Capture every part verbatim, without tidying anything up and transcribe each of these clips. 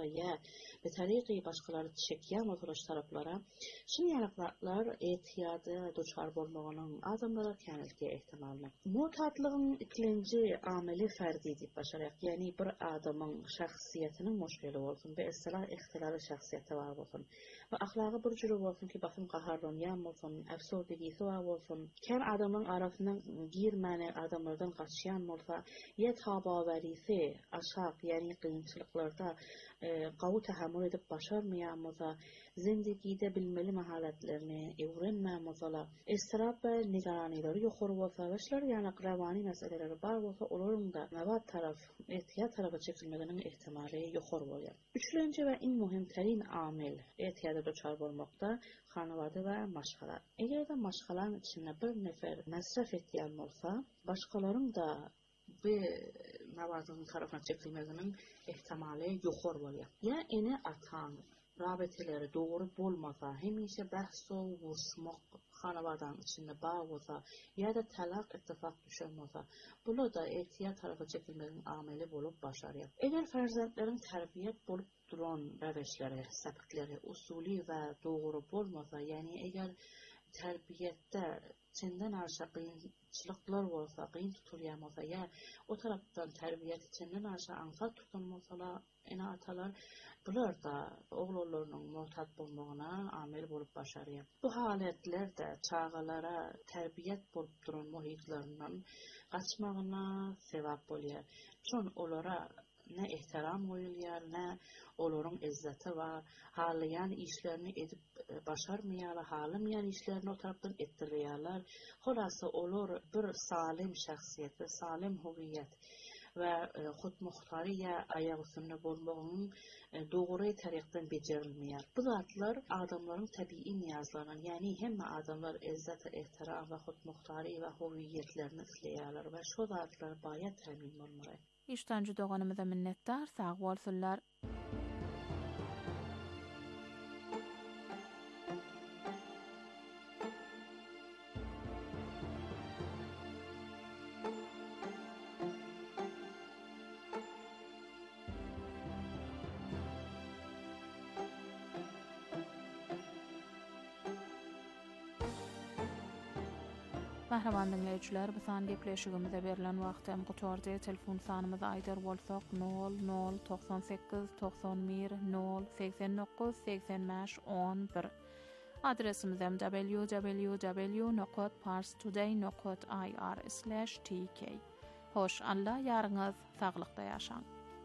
ya بطريقة başkaları çekýän oturaş taraplara şun ýanyklar etiýady duçar bolmagynyň adamlara känilge ehtimaly. Mutatlygyň ikinji ameli ferdi diýip başarak, ýani bir adamyň şahsiýetiniň moşgely bolsun, we islah ihtilali şahsiýeti bar bolsun, we ahlaky bir jüri bolsun ki bakym gaharlanýan bolsun, äfsurdygisi bar bolsun. Kän adamyň arasyndan girmäne adamlardan gaçýan bolsa, ýa tabawerisi aşak, ýani kynçylyklarda gawy tahammül edip başarmaýan bolsa, zindagide bilmeli maharetlerini öwrenmän bolsa, estirap we nigaranyları ýokary bolsa, we şular ýani rawany meseleleri bar bolsa, olaryň da näwat taraf, ehtiyat tarafa çekilmeginiň ihtimali ýokary bolýar. Üçlenji we iň muhim terin amil ehtiyada duçar bolmakda hanawada we maşgala. Eger de maşgalan içinde bir nefer masraf etýän bolsa, başgalaryň da bu nawazın tarafına çekilmeginiň ihtimali ýokary bolýar. Ya ene atan rabeteleri doğru bolmasa, hemişe bahso vuruşmak hanawadan içinde bar bolsa, ya da talak ittifak düşen bolsa, bulu da ehtiyat tarafa çekilmenin ameli bolup başarýar. Eger farzatlaryň terbiýet bolup duran räweşleri, sapykleri, usuly we doğru bolmasa, ýani eger terbiýetde çenden aşağı kıyınçılıklar bolsa, kıyın tutulýan bolsa, ya o taraftan terbiýet çenden aşağı ansat tutanmasalar, ene atalar bular da oğlanlarynyň muhtat bolmagyna amel bolup başarýar. Bu haletler de çağalara terbiýet bolup duran muhitlaryndan gaçmagyna sebäp bolýar. Şon olara ne ihtiram goýulýar, ne olaryň izzeti we halayan işlerini edip başarmaýarlar, halymyan işlerini o tarapdan etdirýärler. Holasa olar bir salim şahsiýet we salim huwiýet we hutmuhtary ýa aýagy üstünde bolmagyň dogry tarykdan bejerilmeýär. Bu zatlar adamlaryň tabii niýazlaryny, ýani hemme adamlar izzet, ihtiram we hutmuhtary we huwiýetlerini isleýärler we şu zatlar baýat temin bolmaly. İşten judoganymyza minnetdar, sag bolsunlar. Mahraman dinleyijiler, bu san gepleşigimize berilen wagtym gutordy. Telefon sanymyzy aýdar bolsak nol nol doksan sekiz doksan bir nol seksen dokuz seksen beş on bir. Adresimiz w w w nokta parstoday nokta i r slash t k. Hoş, Allah ýaryňyz saglykda ýaşaň.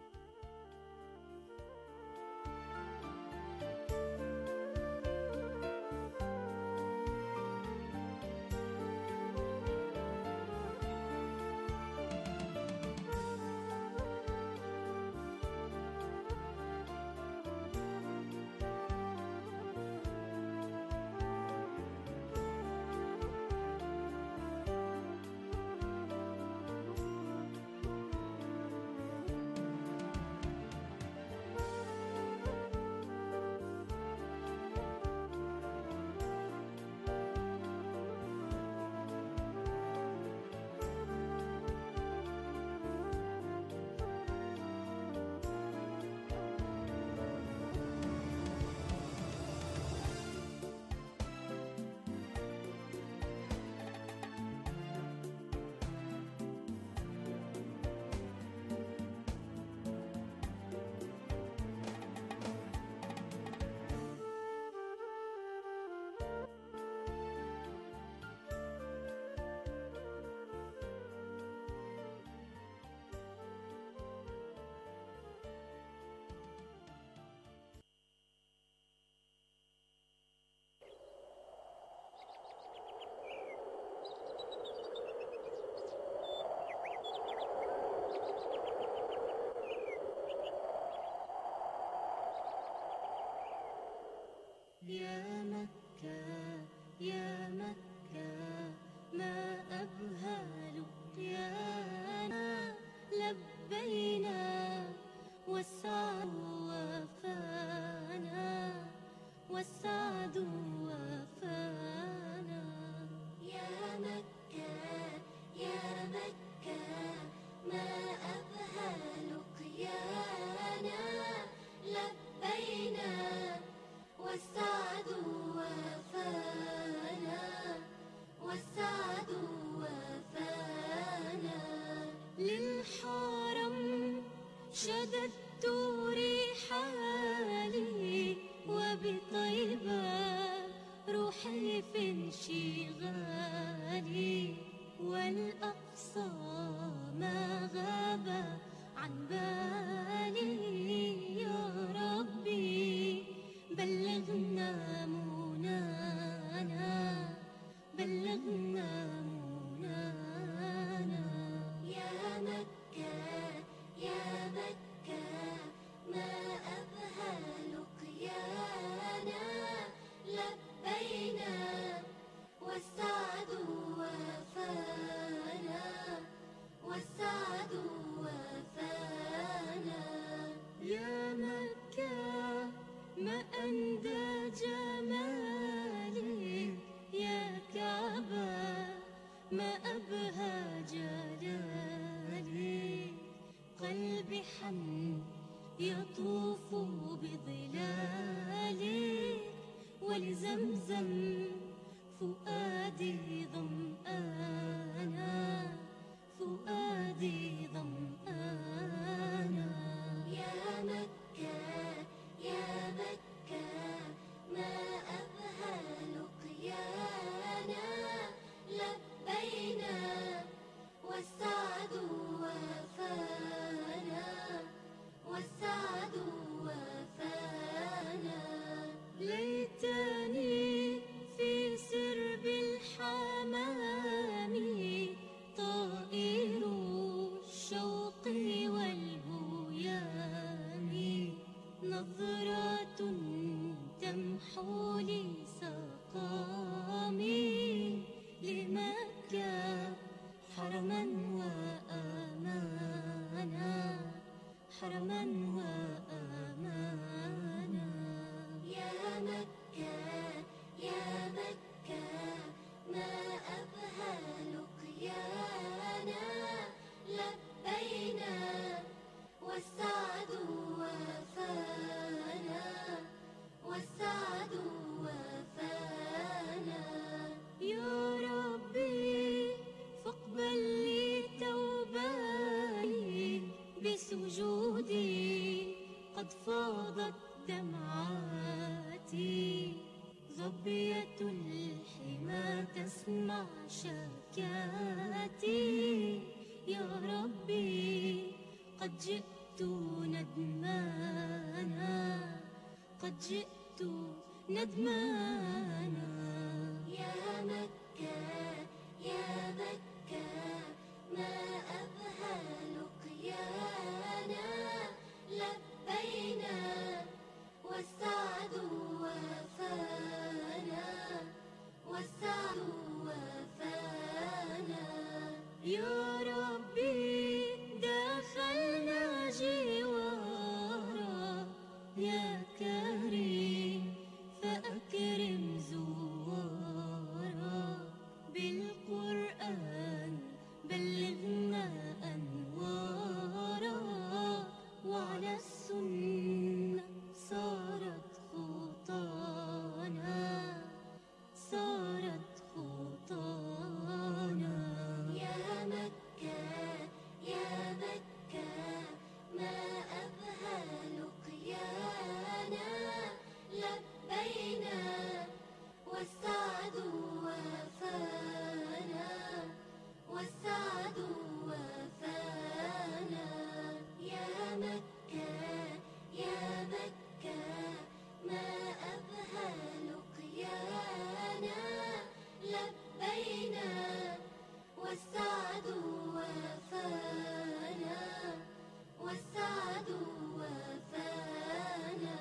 يا مكة يا مكة ما أبهى لقيانا لبينا والسعد وفانا والسعد وفانا يا مكة يا مكة ما أبهى لقيانا لبينا يطوف بظلالك ولزمزم فؤادي ظمآنا فؤادي ظمآنا يا مكة يا مكة ما أبهى لقيانا لبينا والسعد وفانا والسعد وفانا ليتني في سرب الحمام طائر الشوق والبيام نظرة تمحو لي سقامي لمكة حرما وأمانا حرما وأمانا يا مكة يا مكة ما أبهى لقيانا لبينا والسعد وفانا والسعد وفانا يا ربي فاقبل لي توبتي بسجودي قد فاضت دمعاتي ظبية الحمى تسمع شكاتي يا ربي قد جئت ندمانا قد جئت ندمانا يا مكة يا مكة ما أبهى لقيانا لبينا والسعد وفانا والسعد وفانا يا ربي دخلنا جوارا يا كريم فأكرم زوارا بالقرآن بلغنا أنوارا وعلى السنة صارت خطانا صارت خطانا يا مكة يا مكة ما أبهى لقيانا لبينا والسعد وفانا والسعد وفانا يا مكة يا مكة ما أبهى لقيانا لبينا والسعد وفانا والسعد وفانا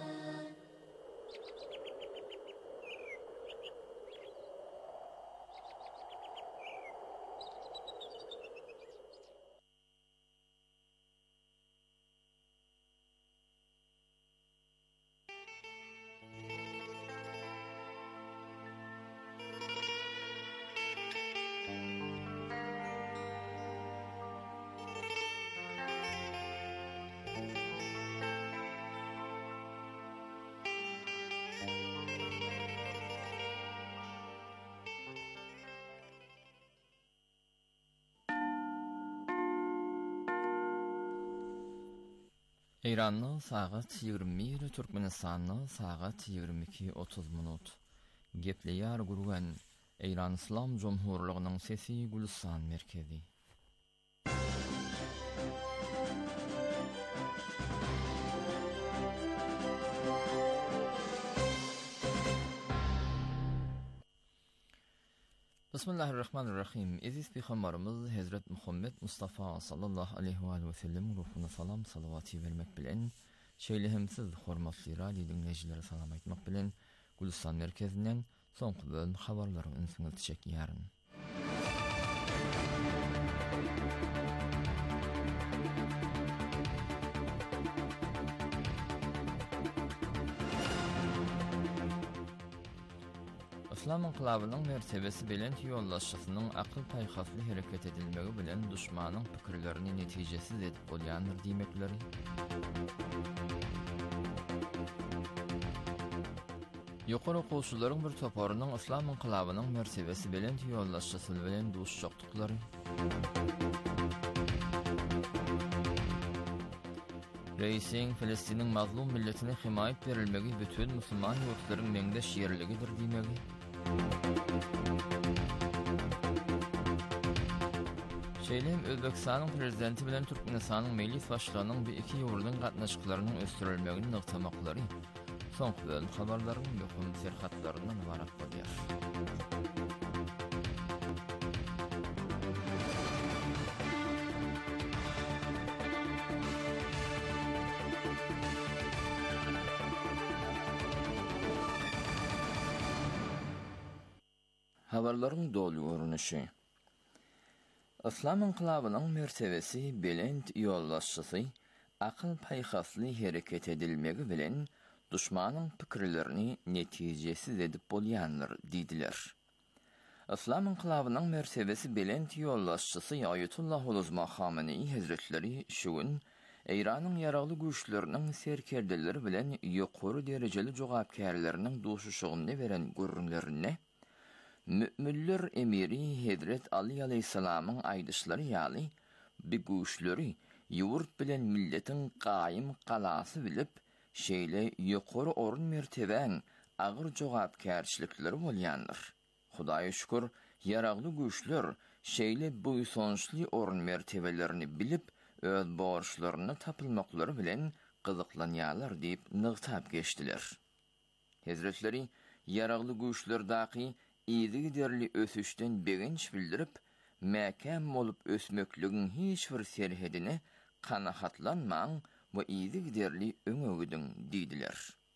İran'ın saat yigirme bir, Türkmenistan'ın saat yigirme iki otuz minut. Gepleyar gurgan İran İslam Cumhurluğu'nun sesi Gülistan merkezi. Bismillahirrahmanirrahim. Aziz Peygamberimiz Hazret Muhammed Mustafa sallallahu aleyhi ve sellem ruhuna salam salavati vermek bilen şeýlehimsiz hormatly radio dinleýijileri salam aýtmak bilen Gülistan merkezinden soňky bölüm habarlary ünsüňe çekýäryn. İslam inqilabynyň mertebesi bilen ýollaşysynyň akyl paýhasly hereket edilmegi bilen düşmanyň pikirlerini netijesiz edip bolýandyr diýmekleri. Yuqarı qoşulların bir toparının İslam inqilabının mertebesi bilen yollaşçısı bilen duşuşaqdıqları. Reisin Filistin'in mazlum milletine himayet verilmegi bütün Müslüman yurtların mengdeş yerligidir diýmegi. Şeýlem Özbekistanyň prezidenti bilen Türkmenistanyň mejlis başlygynyň bu iki ýurduň gatnaşyklarynyň ösdürilmegini nykdamaklary soňky bölüm habarlarynyň ýokun serhatlaryndan ibarat bolýar. Habarlaryň dolu görünüşi. İslam inqilabynyň mertebesi belent ýollaşçysy akyl paýhasly hereket edilmegi bilen düşmanyň pikirlerini netijesiz edip bolýandyr diýdiler. İslam inqilabynyň mertebesi belent ýollaşçysy Ayetullah Uluzma Hamenei Hazretleri şu gün Eýranyň ýaragly güýçleriniň serkerdeleri bilen ýokary derejeli jogapkärleriniň duşuşygyny beren görünlerini Mü'minler emiri Hazret Ali aleyhissalamın aýdyşlary ýaly bu güýçleri ýurt bilen milletin gaýym galasy bilip şeýle ýokary orun merteben agyr jogapkärçilikleri bolýandyr. Hudaýa şükür ýaragly güýçler şeýle bu soňçly orun mertebelerini bilip öz borçlaryny tapylmaklary bilen gyzyklanýarlar diýip nygtab geçdiler. Hazretleri ýaragly güýçlerdäki iyidi derli ösüşden beginç bildirip, mäkem bolup ösmökligiň hiç bir serhedine kanahatlanmaň we iyidi derli öňögüdiň diýdiler.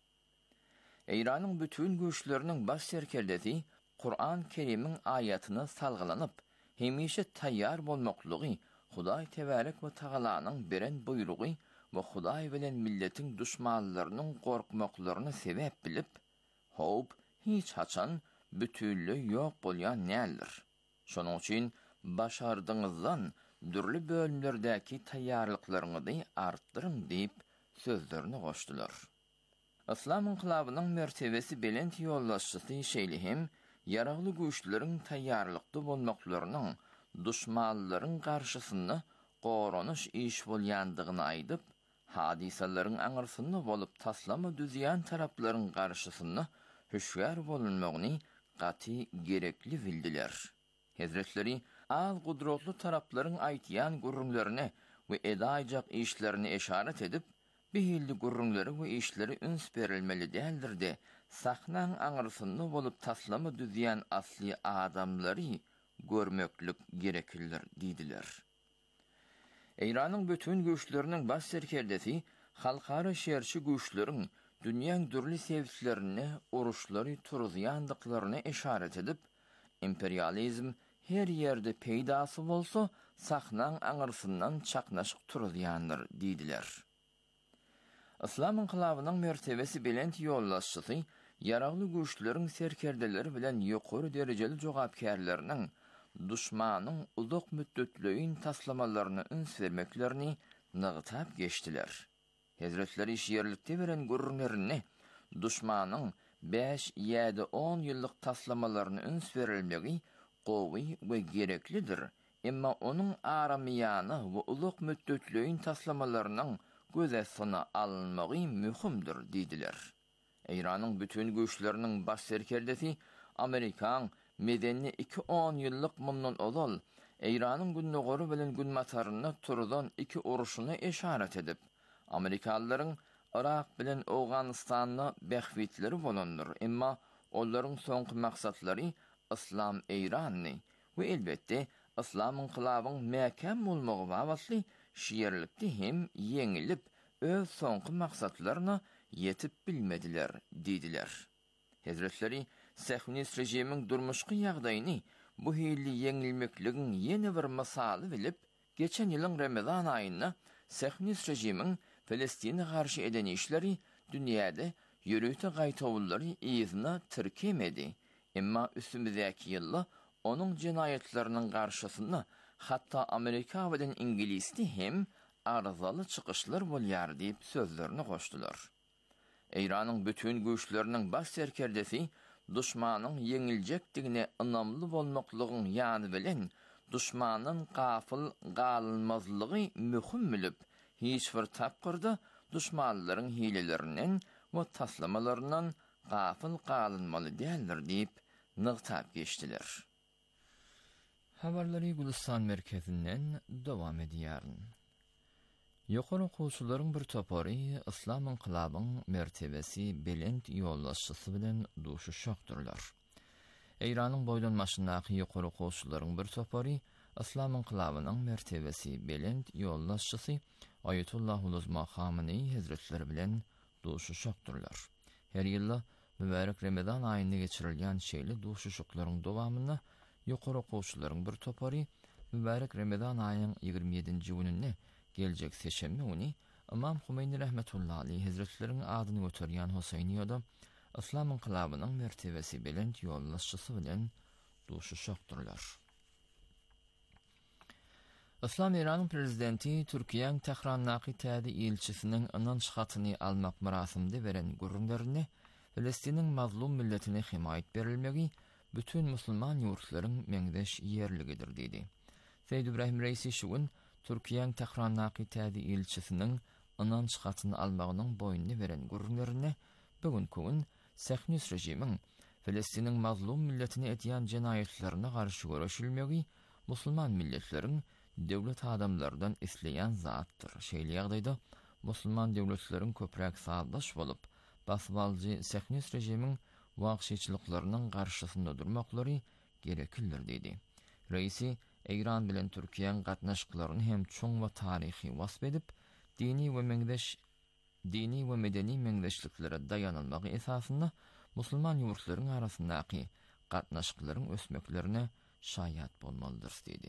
Eýranyň bütün güýçleriniň baş serkerdesi Kur'an Kerim'in aýatyny salgylanyp, hemişe taýýar bolmaklygy, Hudaý Tebarek we Tagalanyň beren buyrugy we Hudaý bilen milletiň düşmanlarynyň gorkmaklaryny sebäp bilip, hop hiç haçan bütünlüğü yok bolýan nädir. Şonuň üçin başardyňyzdan dürli bölümlerdäki taýýarlyklaryňyzy artdyryň diýip sözlerini goşdular. İslam inqilabynyň mertebesi belent ýollaşçysy şeýle hem ýaragly güýçleriň taýýarlykda bolmaklarynyň düşmanlaryň garşysyny goranyş iş bolýandygyny aýdyp, hadisalaryň aňyrsyny bolup taslama düzýän taraplaryň garşysyny hüşgär bolunmagyny gaty gerekli bildiler. Hazretleri al gudrotlu taraplaryň aýtýan gurrunlaryny we edaýjak işlerini eşaret edip, bihilli gurrunlary we işleri üns berilmeli däldir de, sahnaň aňyrsyny bolup taslama düzýän asli adamlary görmeklik gereklidir diýdiler. Eýranyň bütün güýçleriniň baş serkerdesi halkara şerçi güýçleriň dünýäň dürli sevgislerini, uruşlary turuzýandyklaryny eşaret edip, imperializm her ýerde peýdasy bolsa, sahnaň aňyrsyndan çaknaşyk turuzýandyr diýdiler. İslam inqilabynyň mertebesi belent ýollaşçysy ýaragly güýçleriň serkerdeleri bilen ýokary derejeli jogapkärleriniň düşmanyň uzak müddetliğin taslamalaryny üns vermeklerini nygtab geçdiler. Hazretleri şiirlikte veren görünlerini düşmanyň beş ýa-da on ýyllyk taslamalaryny üns verilmegi gowy we gereklidir. Emma onuň aramaýany we uzak müddetliğin taslamalarynyň gözesyna alınmagy mühimdir diýdiler. Eýranyň bütün güýçleriniň baş serkerdesi Amerikan medeni iki on ýyllyk mundan ozal Eýranyň günnogary bilen günmataryny turdan iki uruşuny eşaret edip, Amerikalıların Irak bilen Awganistanyny behwitleri bolandyr. Emma onlaryň soňky maksatları İslam Eýranyny we elbetde İslam inqilabynyň mäkem bolmagy babasly şiirlikde hem yeňilip öz soňky maksatlaryna yetip bilmediler diýdiler. Hazretleri Sähunist rejimiň durmuşky ýagdaýyny bu hilli yeňilmekligiň ýene bir misaly bilip, geçen ýylyň Ramazan aýynda Sähunist rejimiň Filistin'e karşı eden işleri dünyada yürüte gaytavulları izna tirkemedi. Emma üstümüzdeki yılla onun cinayetlerinin karşısında hatta Amerika ve İngiliz'de hem arızalı çıkışlar bolyar deyip sözlerini koştular. Eýranyň bütün güýçleriniň baş serkerdesi duşmanyň yeňiljekdigine ynamly bolmaklygyň ýany bilen duşmanyň gafyl galynmazlygy möhüm bilip, hiç bir tapgyrda duşmanlaryň hilelerinden we taslamalaryndan gafyl galynmaly däldir diýip nygtap geçdiler. Habarlary Gulistan merkezinden dowam edýär. Ýokary okuwçylaryň bir topary Islam inqilabynyň mertebesi belent ýollaşçysy bilen duşuşakdyrlar. Eýranyň boýlanmaşyndaky ýokary okuwçylaryň bir topary Islam inqilabynyň mertebesi belent ýollaşçysy Ayetullah Uluzma Khamenei Hazretleri bilen duşuşakdyrlar. Her ýyly mübarek Ramazan aýynda geçirilýän şeýle duşuşuklaryň dowamyna ýokary okuwçylaryň bir topary mübarek Ramazan aýynyň ýygrimi ýedinji gününe geljek seşembe güni Imam Humeini rahmetullahi aleyhi Hazretleriň adyny göterýän Hoseyniýada Islam inqilabynyň mertebesi belent ýollaşçysy bilen duşuşakdyrlar. Islam Iranyň prezidenti Türkiýeň Tehrandaky täze elçisiniň anan şahatyny almak marasiminde beren gurrunlaryny Filistiniň mazlum milletine himayet berilmegi bütün musulman ýurtlaryň meňdeş ýerligidir diýdi. Seýid İbrahim Reisi şu gün Türkiýeň Tehrandaky täze elçisiniň anan şahatyny almagynyň boýunny beren gurrunlaryny bugünkü gün Sehnis rejimiň Filistiniň mazlum milletine etýän jenaýetlerine garşy görüşilmegi musulman milletleriň dewlet adamlardan isleýän zatdyr. Şeýle ýagdaýda musulman dewletleriň köpräk sağdaş bolup, basbaljy Sehnis rejimiň wagşyçylyklarynyň garşysynda durmaklary gereklidir diýdi. Reisi Eýran bilen Türkiýeň gatnaşyklaryny hem çoň we taryhy wasp edip, dini we meňdeş dini we medeni meňdeşliklere dayanylmagy esasynda musulman ýurtlaryň arasyndaky gatnaşyklaryň ösmeklerine şaýat bolmalydyr diýdi.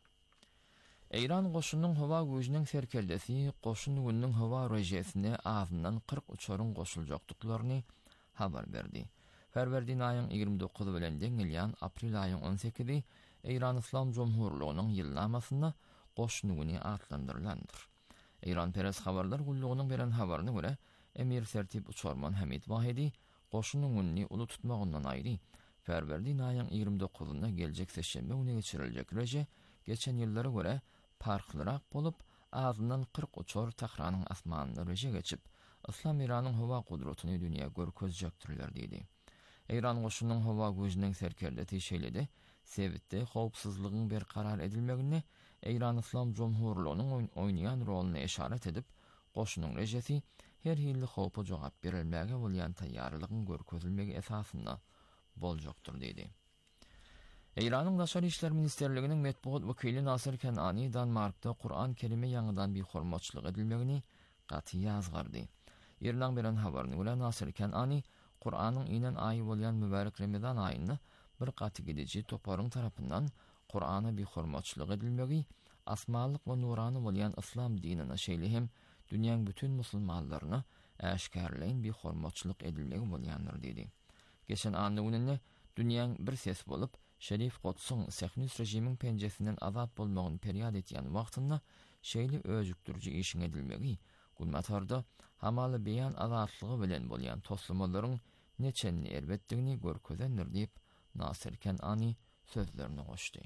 Eýran goşunyň hawa güýjüniň serkeldesi goşun günüň hawa rejesine azyndan kırk uçaryň goşuljakdyklaryny habar berdi. Ferwerdiň aýyň ýygrimi dokuzy bilen deňilýän aprel aýyň on sekizi Eýran Islam Jomhurlygynyň ýylnamasynda goşun güni atlandyrlandyr. Eýran Peres habarlar gullugynyň beren habaryna görä, Emir Sertip Uçarman Hamid Wahidi goşun günini uly tutmagyndan aýry Ferwerdiň aýyň ýygrimi dokuzynda geljek seşembe güni geçiriljek reje geçen ýyllara görä parklyrak bolup, azyndan kırk uçar Tehranyň asmanyna reje geçip, Islam Iranyň hawa gudratyny dünýä görkezjekdirler diýdi. Eýran goşunyň hawa güýjüniň serkerdeti şeýledi, sebitde howpsuzlygyň bir karar edilmegini Eýran Islam Jomhurlygynyň oýnaýan roluny işaret edip, goşunyň rejesi her hilli howpa jogap berilmäge bolýan taýýarlygyň görkezilmegi esasynda boljakdyr diýdi. Eýranyň Daşary işler ministerliginiň metbuat wekili Nasir Kenani Danmarkda Kur'an Kerime ýangydan bir hormatçylyk edilmegini gaty ýazgardy. Ýerden beren habaryny görä Nasir Kenani Kur'anyň inen aýy bolýan mübarek Ramazan aýyny bir gaty gidici toparyň tarapyndan Kur'ana bir hormatçylyk edilmegi asmanlyk we nurany bolýan islam dinine şeýle hem dünýäň bütün musulmanlaryna äşkärleýän bir hormatçylyk edilmegi bolýandyr diýdi. Geçen andy gününe dünýäň bir ses bolup Şerif Qudsyň Sehnis rejimiň penjesinden azat bolmagyny periýad etýän wagtynda şeýle özükdürji işin edilmegi gulmatarda hamaly beýan azatlygy bilen bolýan toslamaryň neçenni erbetdigini görkezendir diýip Nasir Kenani sözlerini goşdy.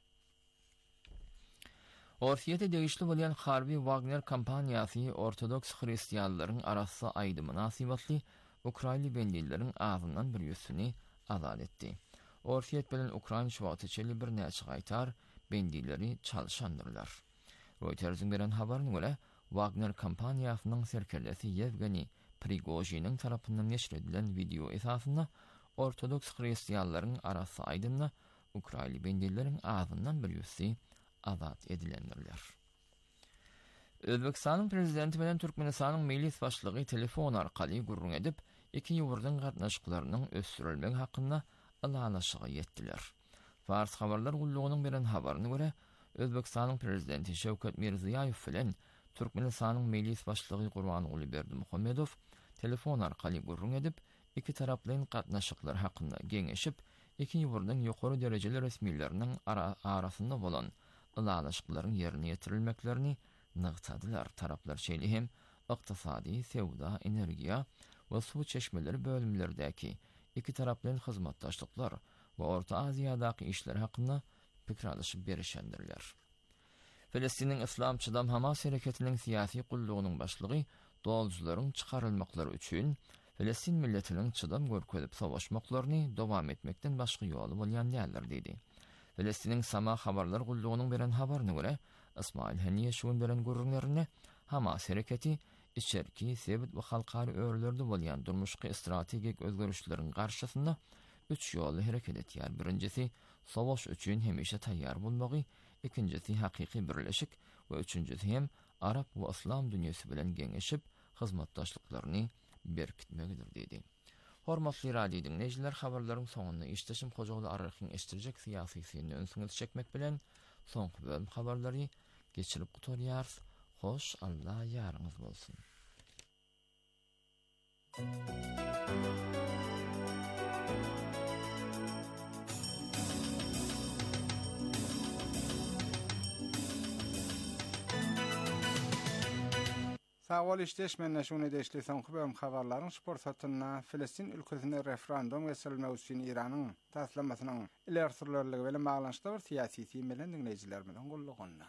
Orsiýete degişli bolýan harby Wagner kampaniýasy Ortodoks hristiýanlaryň arasy aýdy münasibatly Ukraina bendilleriň ağzından bir ýüsüni azat etdi. Orsiýet bilen Ukraina şuwatyçyly bir näçe gaýtar bendilleri çalşandyrlar. Reuters'in beren habaryna görä, Wagner kampaniýasynyň serkelesi Yevgeni Prigojinin tarapyndan neşredilen video esasynda Ortodoks hristiýanlaryň arasy aýdymna Ukraina bendilleriň ağzından bir ýüsü azat edilendirler. Özbekistanyň prezidenti bilen Türkmenistanyň mejlis başlygy telefon arkaly gurrun edip, iki ýurduň gatnaşyklarynyň ösdürilmegi hakynda alalaşyga ýetdiler. Fars habarlar gullugynyň beren habaryna görä, Özbekistanyň prezidenti Şewket Mirziýoýew bilen Türkmenistanyň mejlis başlygy Gurbanuly Berdimuhammedow telefon arkaly gurrun edip, iki taraplyň gatnaşyklar hakynda geňeşip, iki ýurduň ýokary derejeli resmiýetleriniň ara arasynda bolan alalaşyklaryň ýerine ýetirilmeklerini nygtadylar. Taraplar şeýle hem ykdysady, sewda, energiýa we suw çeşmeleri bölümlerdäki iki taraplyň hyzmatdaşlyklar we Orta Aziýadaky işler hakynda pikir alışyp berişendirler. Filistiniň İslamçydam Hamas hereketiniň siyasi gullugynyň başlygy doljularyň çykarylmaklary üçin Filistin milletiniň çydam görkezip savaşmaklaryny dowam etmekden başga ýoly bolýan däldir dedi. Filistiniň Sama habarlar gullugynyň beren habaryna görä, İsmail Haniye şuň beren görüňlerini Hamas hereketi içerki, sebit we halkary örlerde bolýan durmuşky strategik özgörüşleriň garşysynda üç ýoly hereket etýär. Birincisi, savaş üçin hemişe taýýar bolmagy, ikincisi hakyky birleşik we üçüncüsi hem Arab we İslam dünýäsi bilen geňeşip hyzmatdaşlyklaryny berkitmegidir dedi. Hormatly radio dinleyijiler, habarlaryň soňuna işleşim Hojaly Arrakyň eşdirjek syýasy syny öňsüňiz çekmek bilen soňky bölüm habarlary geçirip gutarýar. Hoş, Allah ýaryňyz bolsun. Sağol işleşmenle şunu deşli soňky bölüm habarlaryň sport satyna Filistin ülkesinde referendum geçirilmegi üçin İranyň taslamasynyň ileri sürülerligi bilen baglanşykda bir syýasy teým bilen dinleyijiler bilen gullugyna.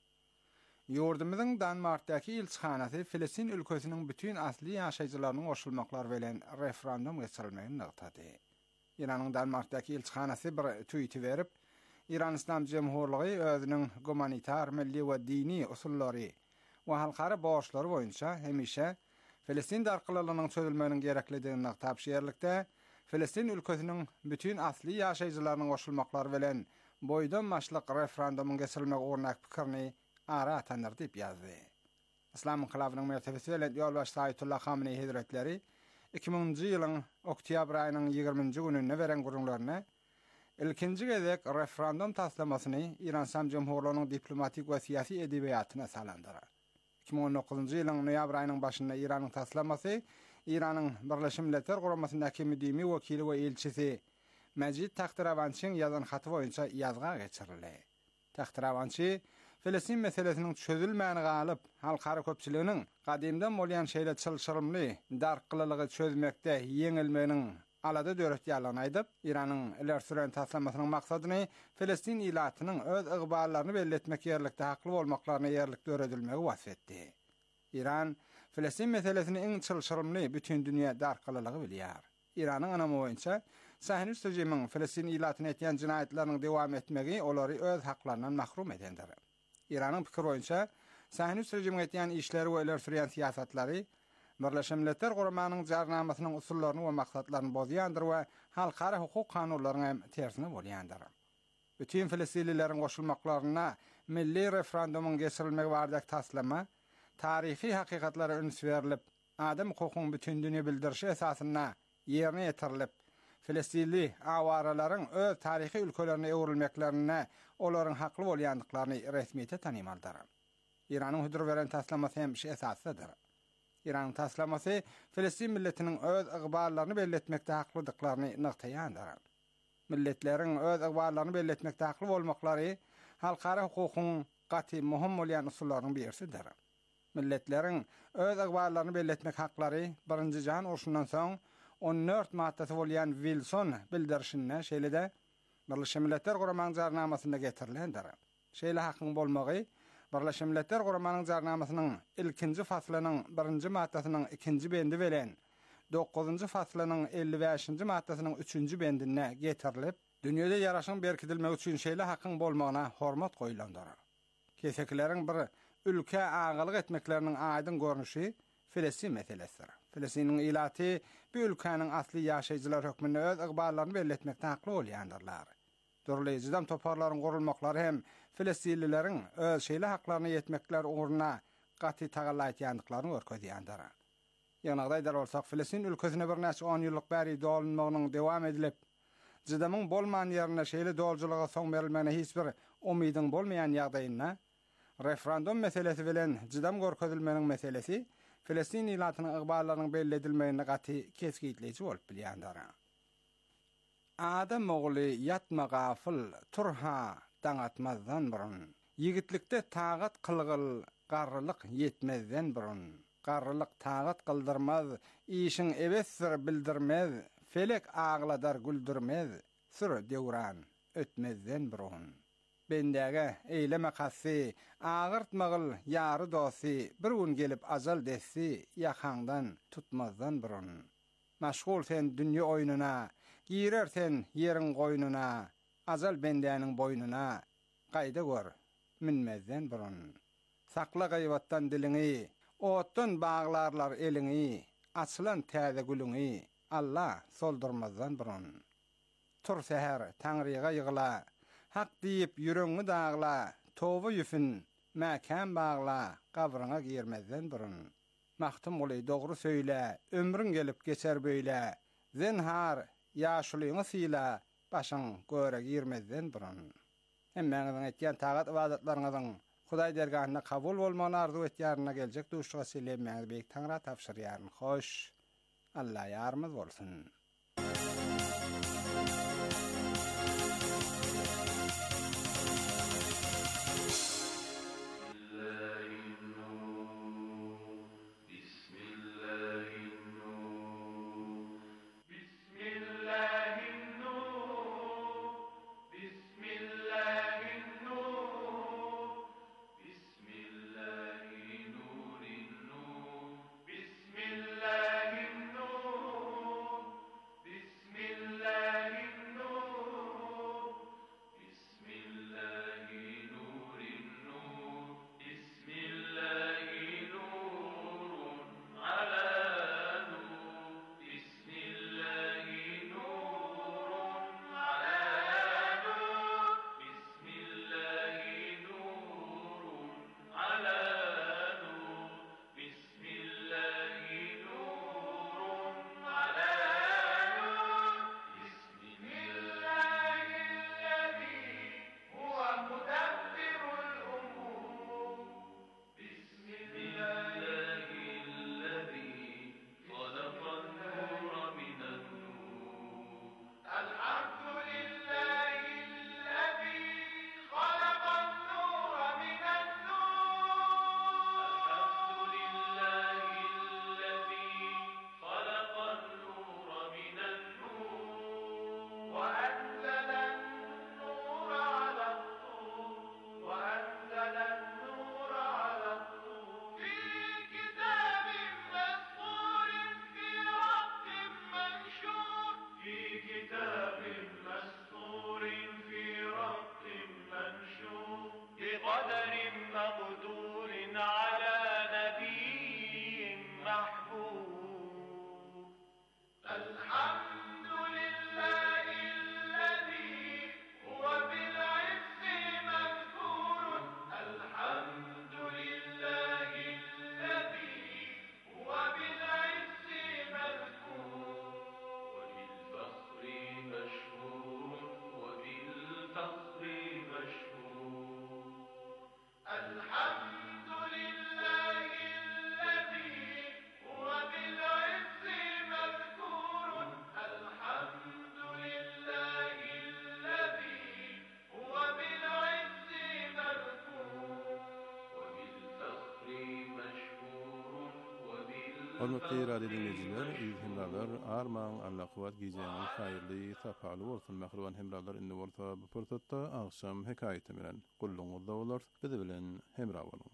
Ýurdumyzyň Danmarkdaky ilçihanasy Filistin ülkesiniň bütün asli ýaşaýjylarynyň goşulmaklary bilen referendum geçirilmegini ňagtady. İranyň Danmarkdaky ilçihanasy bir tweet berip, İran İslam Jemhurlygy özüniň gumanitar, milli we dini usullary we halkara borçlary boýunça hemişe Filistin darkylalygynyň çözülmeginiň gerekligini tapşyrlykda Filistin ülkesiniň bütün asli ýaşaýjylarynyň goşulmaklary bilen boýdan başlyk referendumyň geçirilmegi ornak pikirini ara tanır diýip ýazdy. İslam inqilabynyň mertebesi bilen ýolbaşçy Aýatullah Hameneý Hazretleri iki miňinji ýylyň oktyabr aýynyň ýygrüminji gününe beren gurulmaryna ilkinji gezek referendum taslamasyny İran İslam Jemhurlygynyň diplomatik we syýasy edebiýatyna salandyrar. iki miň on dokuzunji ýylyň noýabr aýynyň başynda İranyň taslamasy İranyň Birleşik Milletler Guramasyndaky müdimi wekili we elçisi Majid Taxtrawançyň ýazan haty boýunça ýazga geçirildi. Taxtrawançy Filistin meselesiniň çözülmäni galyp, halkara köpçüliginiň gadymdan bolýan şeýle çylşyrymly darkylylygy çözmekde ýeňilmeginiň alada döretýärligini aýdyp, Iranyň ileri süren taslamasynyň maksadyny Filistin ilatynyň öz ygballaryny belletmek ýerlikde hakly bolmaklaryna ýerlik döredilmegi wasf etdi. İran Filistin meselesini iň çylşyrymly bütün dünýä darkylylygy bilýär. Iranyň anamy boýunça Sahnüs rejimiň Filistin ilatyna etýän jinaýatlarynyň dowam etmegi olary öz haklaryndan mahrum edendir. İranyň pikir boýunça Sahnüs rejimiň etýän işleri we ileri süren siýasatlary Birleşik Milletler Guramanyň jarnamasynyň usullaryny we maksatlaryny bozýandyr we halkara hukuk kanunlaryny hem tersine bolýandyr. Bütün Filistinlileriň goşulmaklaryna milli referendumyň geçirilmegi bardak taslama, tarihi hakykatlara üns berilip, adam hukukynyň bütün dünýä bildirişi esasyna ýerine ýetirilip, Filistinli awaralaryň öz tarihi ülkelerine öwrilmeklerine olaryň hakly bolýandyklaryny resmiýete tanymaldyr. İranyň hüdür beren taslamasy hem şu esasdyr. İran taslamasy Filistin milletiniň öz ygballaryny belletmekde haklydyklaryny nyktaýandyr. Milletleriň öz ygballaryny belletmekde hakly bolmaklary halkara hukukyň gaty muhim bolýan usullarynyň birisidir. Milletleriň öz ygballaryny belletmek haklary birinji jan urşundan soň on dört maddesi bolýan Wilson bildirişine şeýlede Birleşik Milletler Guramanyň jarnamasynda getirilendir. Şeýle hakyň bolmagy Birleşik Milletler Guramanyň jarnamasynyň ilkinji faslynyň birinji maddasynyň ikinji bendi bilen dokuzunji faslynyň elli beşinji maddasynyň üçünji bendine getirilip, dünýede ýaraşyň berkitilmegi üçin şeýle hakyň bolmagyna hormat goýulandyr. Kesekleriň bir ülke agylyk etmekleriniň aýdyn görnüşi Filistin meselesidir. Filistiniň ilaty bu ülkeniň asli ýaşaýjylar hökmünde öz ygballaryny belletmekde hakly bolýandyrlar. Dörleýijidam toparlaryň gurulmaklary hem Filistinlileriň öz şeýle haklaryny ýetmekler uğruna gaty tagallaýandyklaryny görkezýändir. Ýanagdaýdar bolsak, Filistin ülkesine bir näçe on ýyllyk bäri dolanmagynyň dowam edilip, jydamyň bolmayan ýerine şeýle doljulyga soň berilmegine hiç bir umydyň bolmayan ýagdaýynda referendum meselesi bilen jydam görkezilmeniň meselesi Filistin ilatynyň ygballarynyň belledilmegine gaty kesgitleýici bolup bilýändir. Adam ogly ýatma gafyl turha daňatmazdan burun, yigitlikde tagat kılgıl garrylyk yetmezden burun, garrylyk tagat gyldyrmaz, işin ebessir bildirmez, felek ağladar güldürmez, sür dewran ötmezden burun. Bendäge eýleme kasy, ağırtmagyl ýary dosy, bir gün gelip azal dessi, ýakandan tutmazdan burun. Maşgul sen dünýä oýnuna, girersen ýeriň goýnuna, azal bendäniň boýnuna, gaýda gör, minmezden burun. Sakla gaýbatdan diliňi, otdan bağlarlar eliňi, açylan täze gülüňi, Allah soldurmazdan burun. Tur seher Taňryga ýygyla, hak diýip ýüregiňi dagla, towa ýüfün, mäkan bagla, gabryňa girmezden burun. Mahtum boly dogry söýle, ömrüň gelip geçer beýle, zenhar ýaşulyňy syla, başyň göre girmezden burun. Hemmeňiziň etýän tagat ibadatlaryňyzyň Hudaý dergahyna kabul bolmagyny arzu etýärine geljek duşga silemäňiz beýik Taňra tapşyrýaryn. Hoş, Allah ýarymyz bolsun. Hormatly radio dinleyijiler, izleyenler, armağan Allah kuwat giýjeňiz haýyrly tapaly bolsun. Mähruban hemralar indi bolsa bu pursatda akşam hekaýete bilen gulluňyzda bolar. Bizi bilen hemra bolun.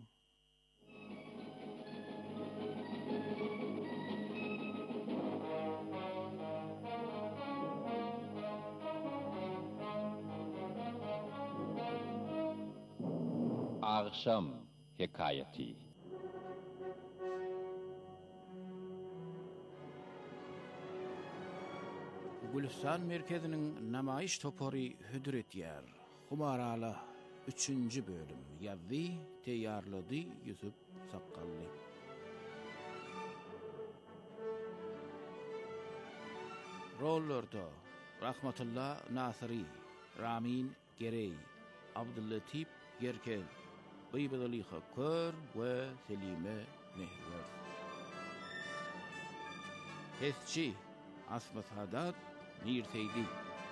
Akşam hekaýeti. Gülistan merkezinin namayiş topori hüdür etýär. Humaraly üçünji bölüm ýazdy, teýýarlady Ýusuf Sakkally. Rollarda Rahmatullah Nasiri, Ramin Gerey, Abdullatif Gerkel, Bıybadali Hakkar ve Selime Mehver. Hesçi Asma Sadat Mir Seydi.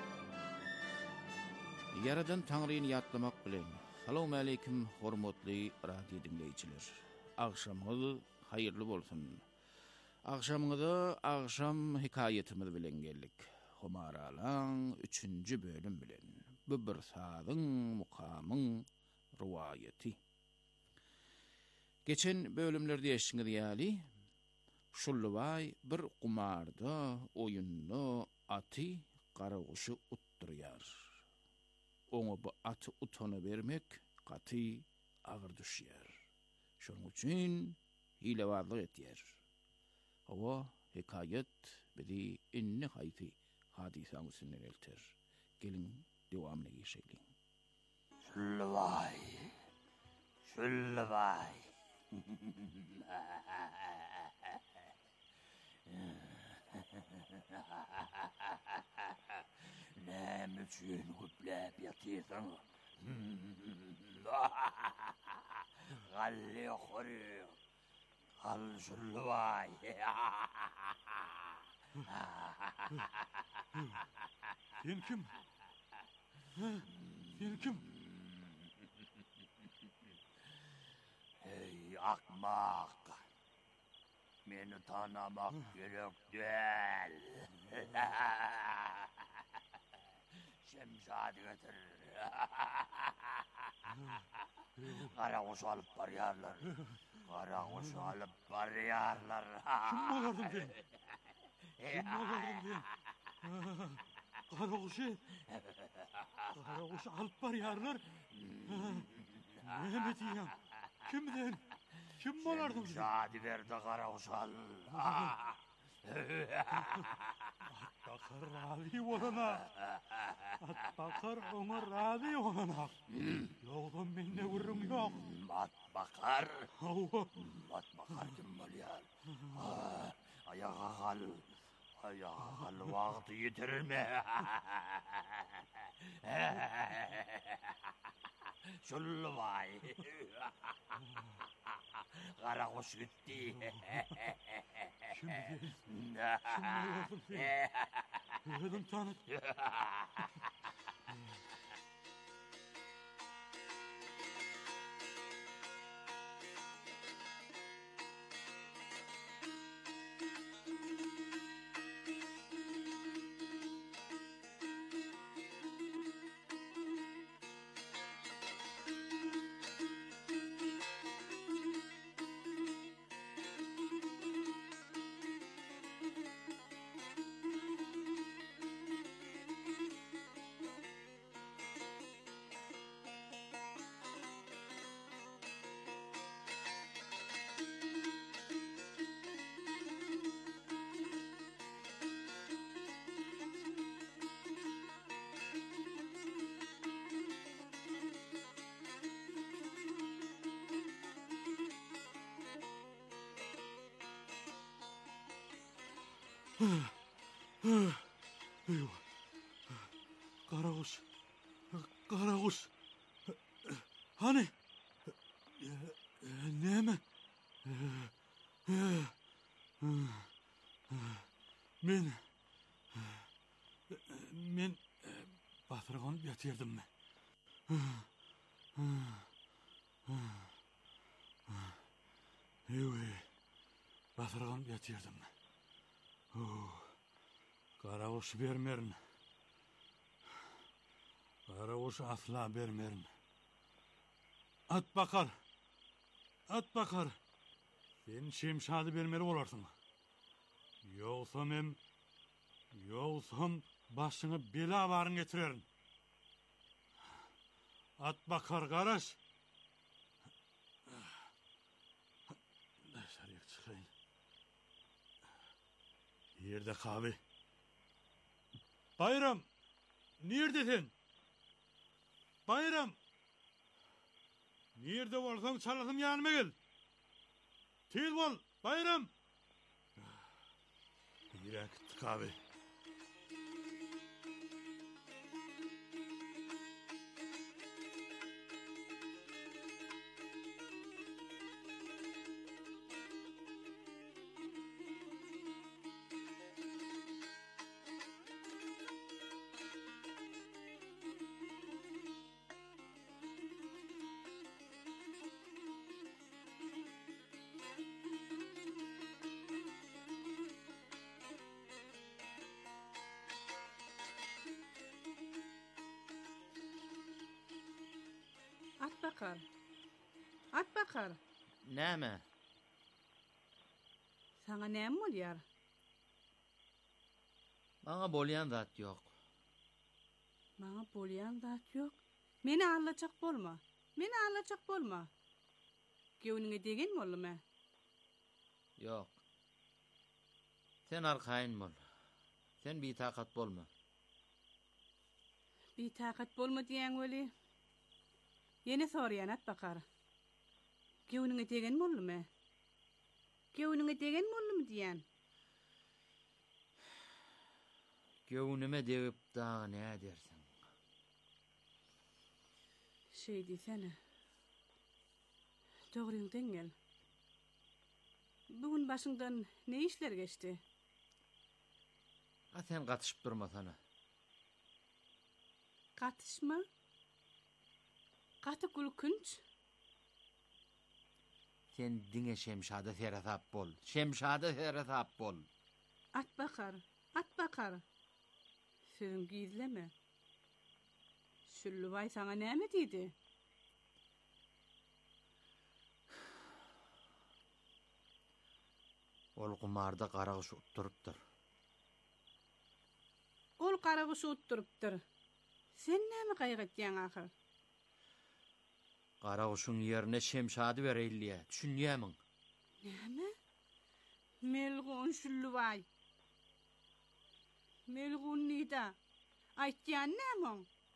Yaradan Tanrı'yı yatlamak bilen. Salamu aleyküm hormatly radio dinleyijiler. Akşamyňyz hayırlı bolsun. Akşamıda akşam hikayetimiz bilen geldik. Humaralan üçüncü bölüm bilen. Bu bir saadın mukamın rivayeti. Geçen bölümlerde eşiňiz ýaly Şullubay bir kumarda oyunlu aty garaguşy utturýar. Oňa bu aty utana bermek gaty agyr düşýär. Şonuň üçin hilebazlyk etýär. Hawa hikayet bizi inni haýty hadisaň üstüne elter. Gelin dewamına geçelim. Şullubay. Şullubay. Ne üçün güplep yatıysan? Galli oxuruyor. Al Şullubay. Sen kim? Sen kim? Hey akmak. Beni tanımak gerek değil. Şemşadi getir. Kara kuş alıp barıyarlar. Kara kuş alıp barıyarlar. Kim olardın sen? Kim olardın sen? Kara kuşu. Kara kuşu alıp barıyarlar. Ne diyeyim? Kimden? Kim olardın sen? Şemşadi verdi kara kuş al. Bakar razi olana. At bakar ona razi olana. Yoksa mende vurrum yok. At bakar. Allah. At bakar kim bolýar? Ayağa kal. Ayağa kal wagty yitirilme. Şullubay. Kara kuş gitti. Şimdi. Şimdi sen. Öldüm tanıt. Eyvah. Karakuş. Karakuş. Hani? Ne mi? Men men batırgan yatırdım mı? Eyvah. Batırgan yatırdım mı? Oh. Karakuş bermerin. Karakuş asla bermerin. At bakar. At bakar. Sen Şemşadi bermeri bolarsın. Yoksa men yoksa başını bela varın getirerin. At bakar karaş. Dışarıya çıkayım. Yerde kahve. Bayram, neredesin? Bayram. Nerede olsan çalasım yanıma gel. Tez ol, Bayram. Yürek kahve. bakar. At bakar. Näme? Sana näme bolýar? Bana bolýan zat ýok. Bana bolýan zat ýok. Meni alacak bolma. Meni alacak bolma. Göwniňe degen bolma. Ýok. Sen arkaýyn bol. Sen bitakat bolma. Bitakat bolma diýen weli. Yeni sorýan at bakar. Göwniňe degen bolma. Göwniňe degen bolma diýen. Göwnüme degip dağa näme dersiň? Şey diýsene. Dogryňdan gel. Bugün başyňdan ne işler geçti? A sen gatyşyp durmasana. Gatyşma? Gaty gülkünç. Sen diňe Şemşada seretap bol. Şemşada seretap bol. At bakar, at bakar. Sözün gizleme. Şullubay sana näme diýdi? Ol gumarda garagyş utturypdyr. Ol garagyş utturypdyr. Sen näme gaýgatýan ahyr? Garagyşyň ýerine Şemşady bereýilýär. Düşünýämiň? Näme? Melgun Şullubay. Melgun nida? Aýtýan näme?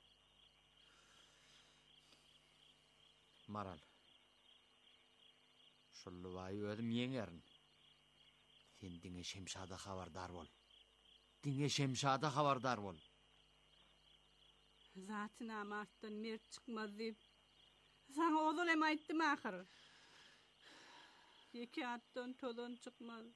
Maral. Şullubay ödüm ýeňerin. Sen diňe Şemşada habardar bol. Diňe Şemşada habardar bol. Zatyny amartdan mer çykmaz diýip sana odal hem aýtdym ahyr. Ýeki atdan tolon çykmaz.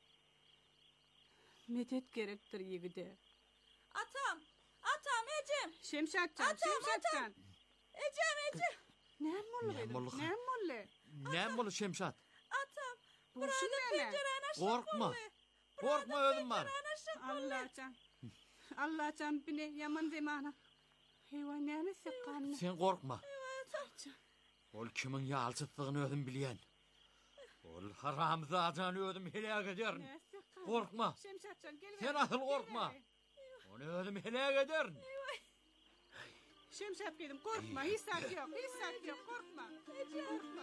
Medet gerekdir ýigide. Atam, atam, ejem. Şemşatcan, Şemşatcan. Ejem, ejem. Näme boldy? Näme boldy? Näme boldy Şemşat? Atam, burada pencereni aşyp Korkma. Korkma ödüm bar. Allah'can. Allah'can bine yaman zemana. Heyvan näme sıqqanny? Sen korkma. Ol kimin ýalçytlygyny ödüm bilýän. Ol haramzadan ödüm helak ederin. Korkma. Şemşatcan gelip. Sen asyl korkma. Onu ödüm helak ederin. Şemşat dedim korkma. Hiç sat yok. Hiç sat yok. Korkma. Korkma.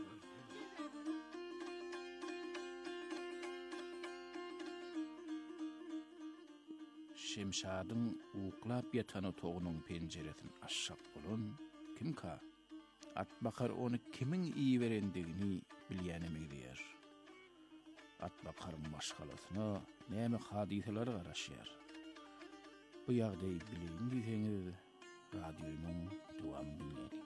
Şemşadyň uklap ýatany togunyň penjeresini aşşap bolan kimka? Atbakar onu kimin iyi verendigini bilýänemi diýer. Atbakarın başgalasyna näme hadiseler garaşýar. Bu ýagdaý bileýin diýseňiz, radioynyň dowam dinleýin.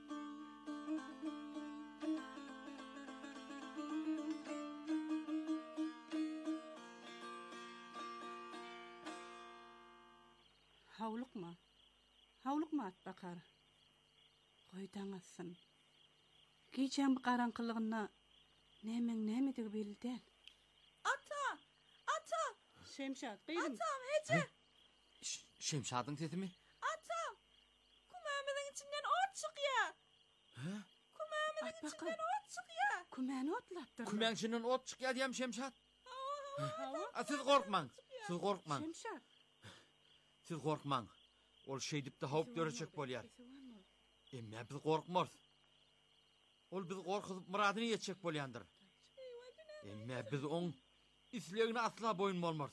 Havlukma. Havlukma Atbakar. Goýdaňasyn. Giýçem garaňkylygyna nämeň nämedir bildi. Ata, ata. Şemşat, gıydym. Atam, hece. Şemşadyň sesimi? Atam. Kumamynyň içinden ot çykýar. He? Kumamynyň içinden ot çykýar. Kumäni otlapdyr. Kumäňçinden ot çykýar diýem Şemşat. A siz korkmaň. Siz korkmaň. Şemşat. Siz korkmaň. Ol şeýdipde howp göreçek bolýar. Emme biz korkmaz. Ol biz korkup muradyny ýetjek bolýandyr. Emme biz oň islegine asla boyun bolmaz.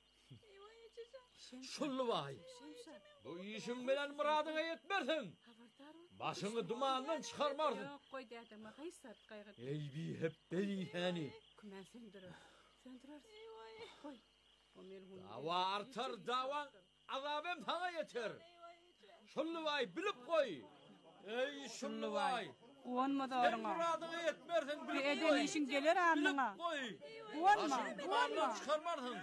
Şullubay. Bu işin bilen muradyna ýetmersiň. Başyňy dumandan çykarmarsyň. Ýok, goý dädem, gaýsat gaýgat. Ey bi hep beýhäni. Kumen sendirir. Sendirir. Goý. O melhun. Dawa artar dawan azabym sana ýeter. Şullubay bilip goý. Ey Şullubay. Onmada Sen oruňa. muradyna ýetmersiň Bir bilip eden işin gelir amyňa. Onma, onma. Çıkarmarsyň.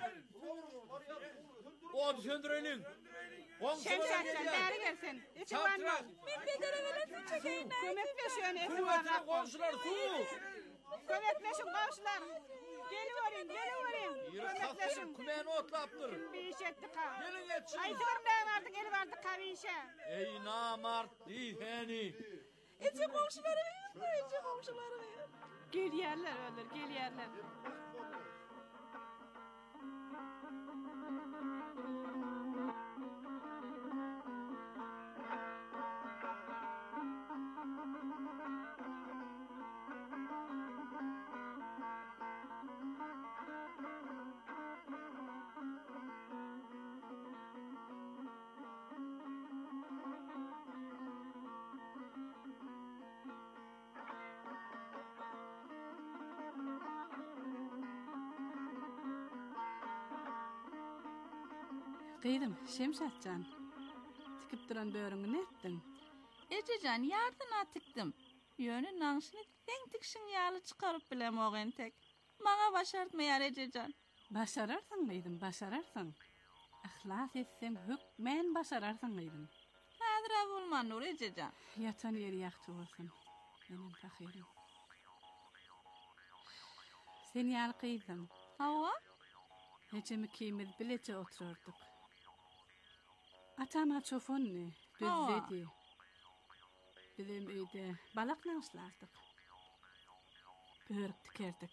Od söndürenin. Şemşatcan, bäri gelsen. Eçe wanma. Men pedereňe çekeýin. Kömekleşen efe Kömekleşin waga. komşular, su. Kömekleşin komşular. Geliverin, geliverin. Kömekleşin. Kumeni otlaptır. Bir iş etdik ha. Gelin etsin. Aytıvarım da vardı, geliverdik ha bir işe. Ey namart diýhäni. Eje komşularym Ece komşuları ya. Gelýärler öler, gelýärler. Kıydım, Şemşatcan. Tikip duran böğrüngü ne ettin? Ececan yardına tıktım. Yönü nangsını sen tikşin yağlı çıkarıp bilem oğen tek. Bana başartmayar Ececan. Başararsın kıydım, başararsın. İhlas etsen hükmen başararsın kıydım. Hadra bulman Nur Ececan. Yatan yeri yaktı olsun. Benim fakirim. Sen yal kıydım. Hava? Hecemi kimiz bilece otururduk. Atama çofonni, düzzedi. Bizim evde balak nanslardık. Börük tikerdik.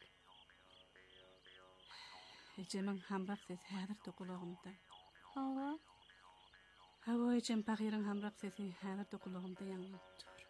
Hecemin hambak sesi hadir dokulağımda. Hava? Hava hecem pakirin hambak sesi hadir dokulağımda yanıp dur.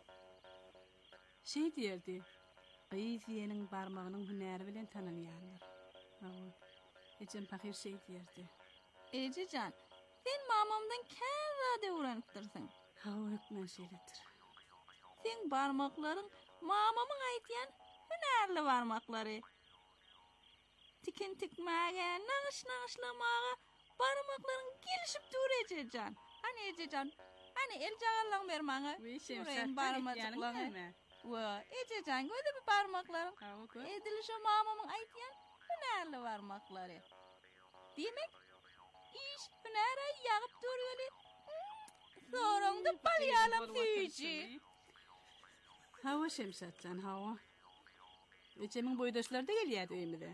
Şey derdi, Qıyziyenin barmağının hüneri bilen tanıyanlar. Hava, hecem pakir şey derdi. Ececan, sen mamamdan kärrade uğranıp dursun. Hava hükmen şeyledir. Sen barmakların mamamın aytyan hünerli barmakları. Tikin tikmäge, nağış nağışlamağa barmakların gelişip dur Ececan. Hani Ececan, hani el jağallan bermaňa. Şurayın barmacıklarını. Wa, Ececan göde bir barmaklarım. Edilişe mamamın aytyan hünerli barmakları. Demek iş hünere yağıp duruyor. Sorunda balyalam süyücü. Hava Şemşatcan, hava. Ecemin boydaşları da geliyedi öymüde.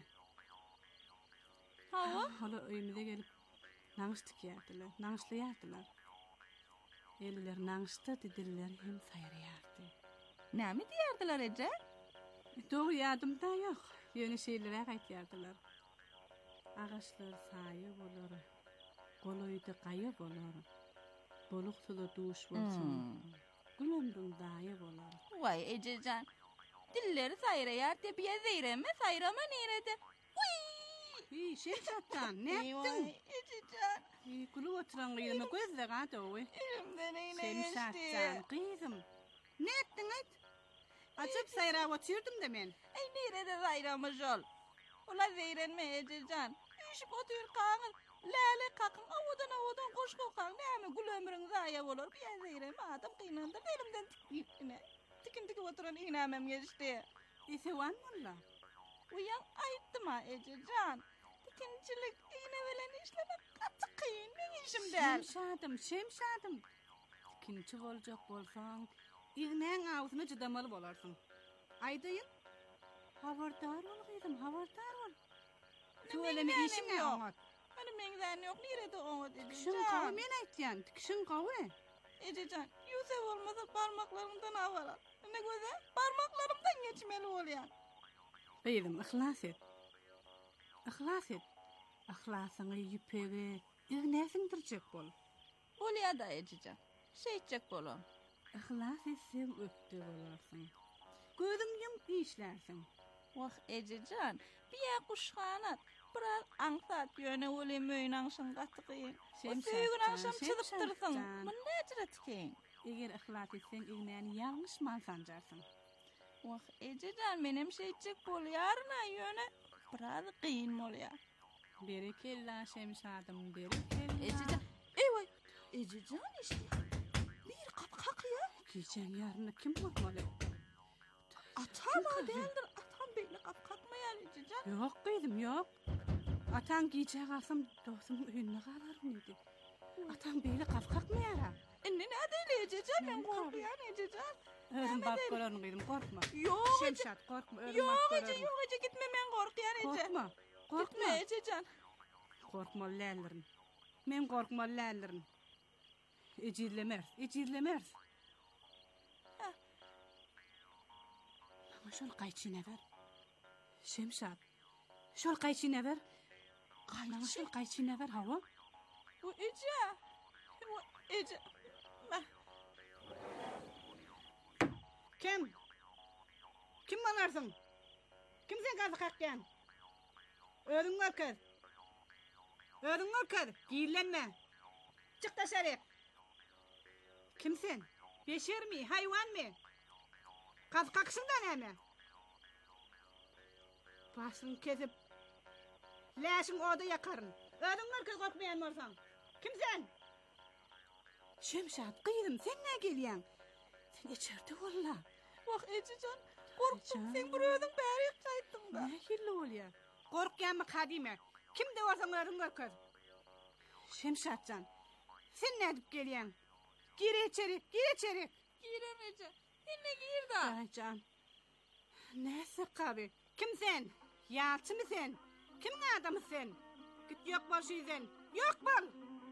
Hava? Hala öymüde gelip nağıştık yerdiler, nağışlı yerdiler. Eller nağıştı dediler hem sayır yerdi. Ne mi diyerdiler Ece? Doğru yardım da yok. Yönü şeylere gayet yerdiler. Ağaçlar sayı olur. Koloydu kayıp olur. Boluk sulu duş bolsun. Gül ömrün dayı olur. Vay Ececan. Dilleri sayıra yer tepiye zeyreme sayrama nerede? Uy! Şemşatcan, ne ettin? Vay Ececan. Kulu oturan kıyılma gözle gata oy. Elimden iğne Şemşatcan, geçti. kızım. Ne ettin et? Açıp sayra oturdum da men. Ay nerede sayrama jol? Ola zeyrenme Ececan. Üşüp otur kanın. Lale kakın avudan avudan koş kokan. Ne mi gül ömrün zaya olur. Bir yer zeyrenme adam kıynandır. Elimden tikine. Tikin tiki oturan iğnemem geçti. İse van mulla. Uyan ayıttım ha Ececan. Tikincilik iğne veren işleme katı kıyın. Ne işim der? Şemşadım, şemşadım. Tikinci olacak bolsan, iğnenin ağzını cıdamalı bolarsın. Aydayın. Havardar ol kızım, havardar ol. Söyleme işin ne anlat? Benim mengzen yok. Nerede anlat Ececan? Tikişin kavu men aytyan, tikişin kavu. Ececan, Yusuf olmasa parmaklarımdan avalar. Ne güzel, parmaklarımdan geçmeli oluyor. Kızım, ihlas et. İhlas et. İhlasını yüpege, iğnesin dircek bol. Oluyor da Ececan. Şey edecek bolon. İhlas etsen öptü bolarsın. Gözün yum işlersin. Vah Ececan, bir yer kuşkanat. Biraz ansat yöne öyle möyn ansın katıqıyın. O söygün ansam çılıp tırsın. Bu ne ecretkeyin? Eğer ihlas etsen iğneni yanlış mal sancarsın. Vah Ececan, menem şey edecek boluyarına yöne. Biraz kıyın oluyor. Berekella Şemşadım, berekella. Ececan, eyvay. Ececan işte. Bir kap kakıyor. Geçen yarını kim bakmalı? Atam o değildir. Atam böyle kap kakmayar Ececan. Yok kızım, yok. Atan giyecek alsam dostumun önüne kalar mıydı? Atan böyle kap kakmayar ha. E ne değil Ececan, ben korkuyan Ececan. Örüm bak kolarını kızım, korkma. Yok Şemşat, korkma. Yok Ece, yok Ece, gitme, ben korkuyan Ece. Korkma, korkma. Gitme Ececan. Korkma lällerin. Men korkma lällerin. Ecirlemez, ecirlemez. Şol qayçı never? Şemşat. Şol qayçı never? Qayçı şol qayçı never hava? O Ece. O Ece. Kim? Kim banarsın? Kim sen gazı kakyan? Ödün görkür. Ödün görkür. Giyirlenme. Çık dışarı. Kimsin? Beşir mi? Hayvan mı? Gaz kaksından hemen. Başını kesip leşin orada yakarın. Ödün görkür korkmayan olsan. Kimsin? Şemşat kıydım sen ne geliyen? Sen içeride valla. Bak Ececan korktum sen bir ödün bari kayttın da. Ne hilli ol ya? Korkyan mı kadime? Kim de varsan ödün görkür? Şemşatcan sen ne edip geliyen? Gir içeri, gir içeri. Girem Ece. Sen ne gir da? Ay can. Ne sık abi? Kim sen? Yalçı mı sen? Kimin adamı sen? Git yok bol şeyden. Yok bol.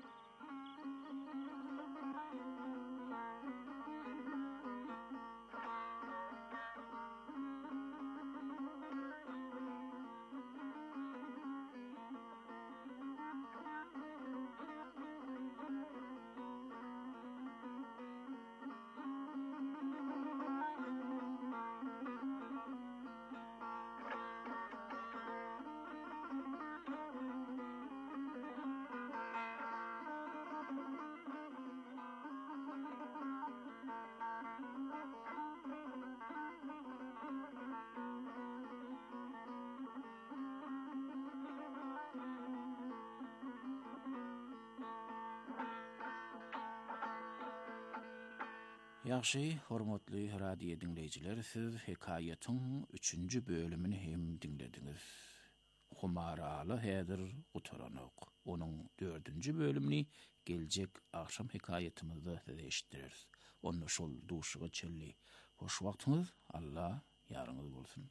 Yaxşı, hormatly radio dinleyijiler, siz hekayetin üçüncü bölümünü hem dinlediniz. Humaralı häzir gutaranyk. Onun dördüncü bölümünü geljek akşam hekayetimizde size eşitdireriz. Onu şol duşuğa çelli. Hoş wagtyňyz, Allah ýarňyz bolsun.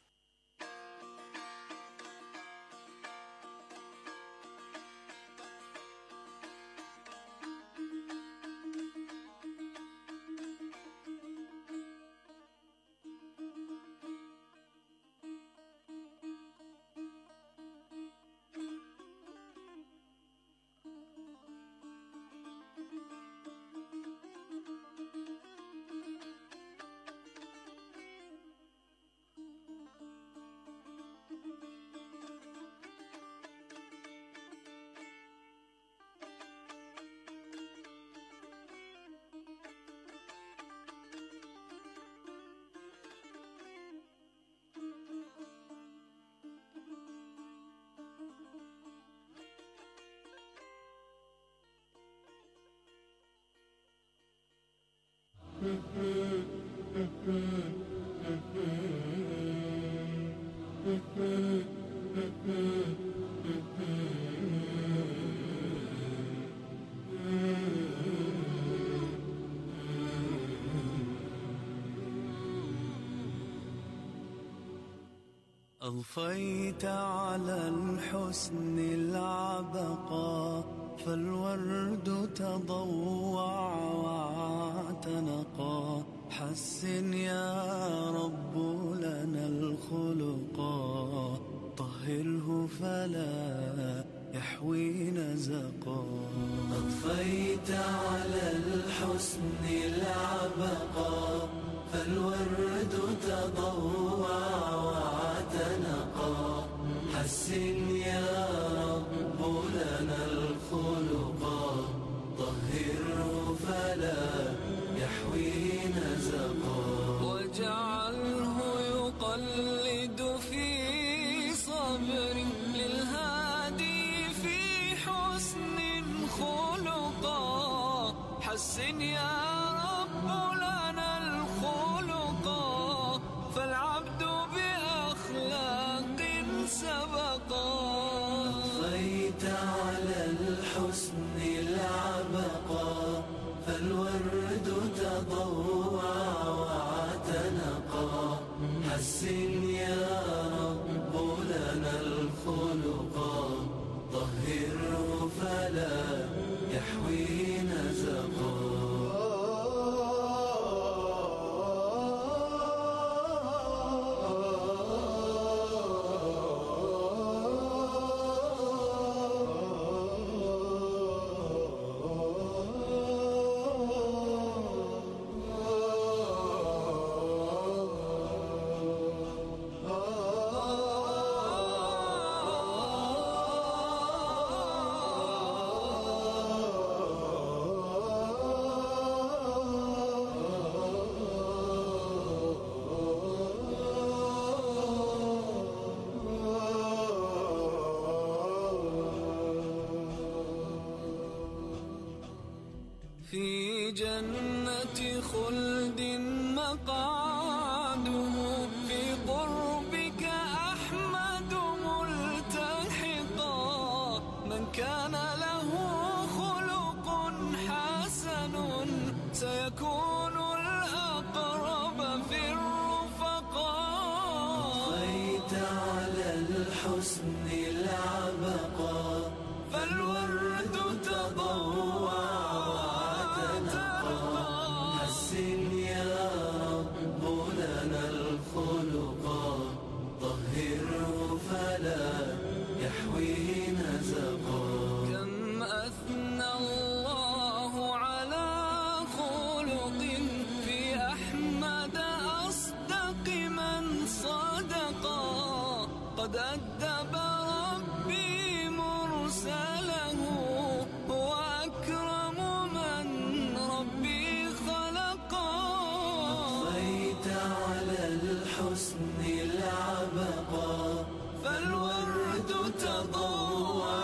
أضفيت على الحسن العبقى فالورد تضوع واعتنقا حسن يا رب لنا الخلقا طهره فلا يحوي نزقا أضفيت على الحسن العبقى فالورد تضوع واعتنقا حسن يا رب لنا الخلقا طهره فلا يحوي نزقا واجعله يقلد في صبر للهادي في حسن خلقا حسن يا رب لنا الخلقا فالعبد بأخلاق سبقا أضفيت على الحسن العبقا فالورد تضوع واعتنقا حسن يا رب لنا الخلقا طهره فلا يحوي نزقا في جنة خلد مقعده في قربك أحمد ملتحقا من كان له خلق حسن سيكون الأقرب في الرفقاء طفيت على الحسن العبقى فالورد تضوع وتنقى حسن يا رب لنا الخلقا طهره فلا يحوي نزقا كم أثنى الله على خلق في أحمد أصدق من صدقا قد أدب ربي مرسله هو أكرم من ربي خلقا طفيت على الحسن العبقا فالورد تضوع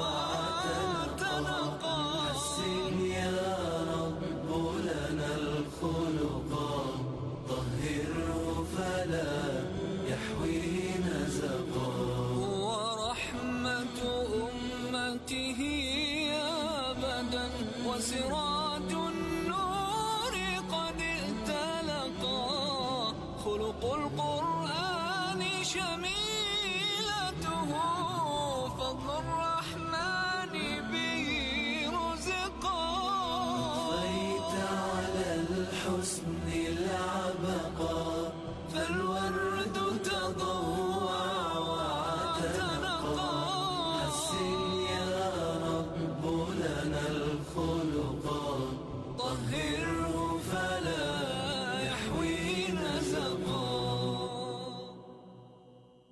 وتنقى حسن يا رب لنا الخلقا طهره فلا يحوي نزقا ورحمة أمته أبدا وسراج النور قد ائتلقا خلق القرآن شميلته فضل الرحمن به رزقا طفيت على الحسن العبقا فالورد تضوع وتنقى حسن يا رب لنا الخلقا طهره فلا يحوي نزقا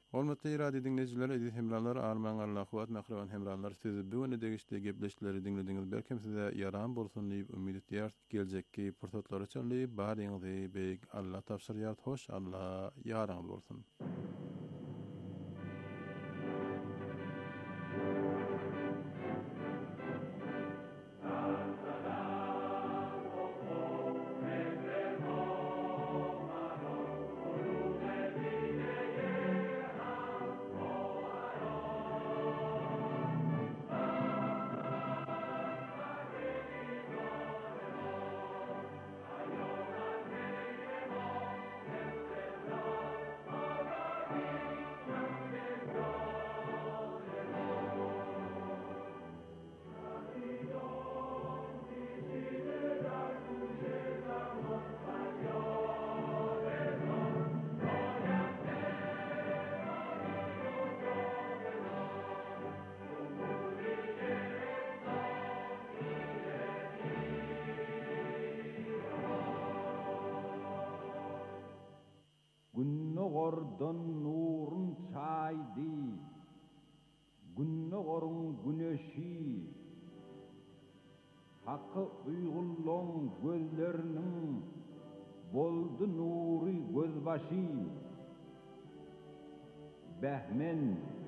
Hormatly radio dinleyijiler, edip hemralar, arman Allah kuwat mahrawan hemralar, siz bu öne degişde gepleşleri dinlediğiniz belki size yaran bolsun diýip umyt edýär. Geljekki pursatlar üçin baryňyzy beýik Allah tapşyrýar. Hoş Allah yaraňyz bolsun. Günnogordan nurun çaydi, günnogorun güneşi, hakkı uygulluğun gözlerinin boldu nuri gözbaşı, behmen